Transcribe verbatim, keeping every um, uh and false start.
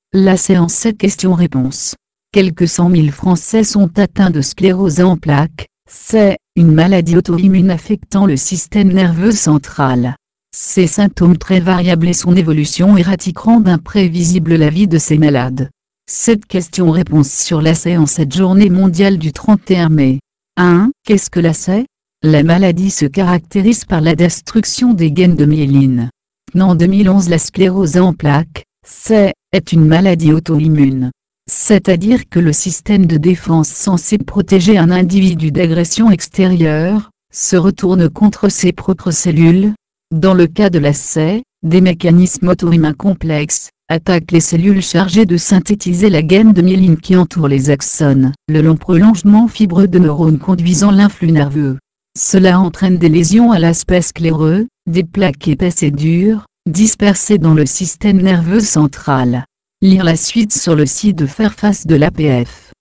La séance sept questions-réponses. Quelques cent mille Français sont atteints de sclérose en plaques. C'est une maladie auto-immune affectant le système nerveux central. Ses symptômes très variables et son évolution erratique rendent imprévisible la vie de ces malades. Cette question-réponse sur la C en cette journée mondiale du trente et un mai. un. Qu'est-ce que la C? La maladie se caractérise par la destruction des gaines de myéline. En deux mille onze, la sclérose en plaques, C, est une maladie auto-immune. C'est-à-dire que le système de défense censé protéger un individu d'agression extérieure, se retourne contre ses propres cellules. Dans le cas de la C, des mécanismes auto-immuns complexes attaquent les cellules chargées de synthétiser la gaine de myéline qui entoure les axones, le long prolongement fibreux de neurones conduisant l'influx nerveux. Cela entraîne des lésions à l'aspect scléreux, des plaques épaisses et dures, dispersées dans le système nerveux central. Lire la suite sur le site de Fairfax de l'A P F.